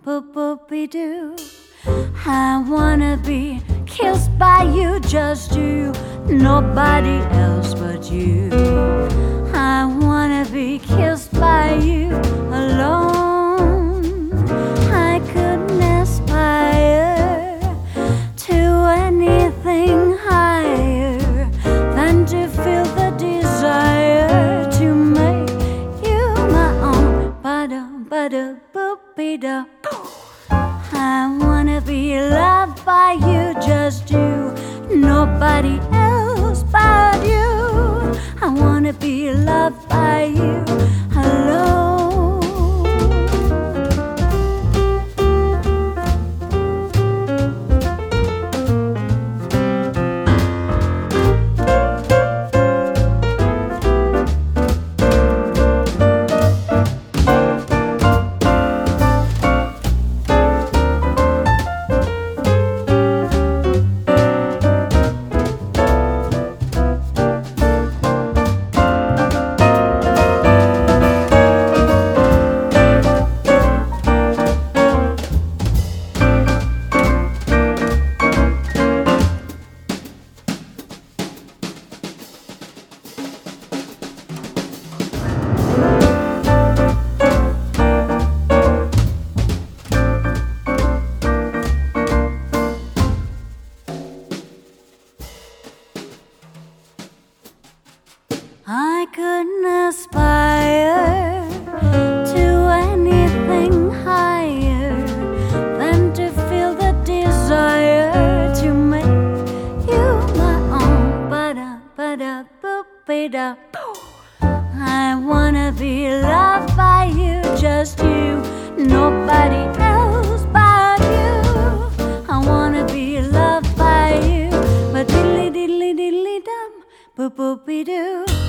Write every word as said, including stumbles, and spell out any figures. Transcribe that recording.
boop boopy doo. I wanna be kissed by you, just you, nobody else but you. I wanna be kissed by you alone. I couldn't aspire to anything higher than to feel the desire to make you my own. Ba-da, ba-da, boop-be-da. I wanna be loved by you, just you, nobody else but you. I wanna be loved by you alone. I couldn't aspire to anything higher than to feel the desire to make you my own. Ba-da, ba-da, boop-be-da. I wanna be loved by you, just you, nobody else but you. I wanna be loved by you, but diddly diddly diddly dum, boop boopy doo.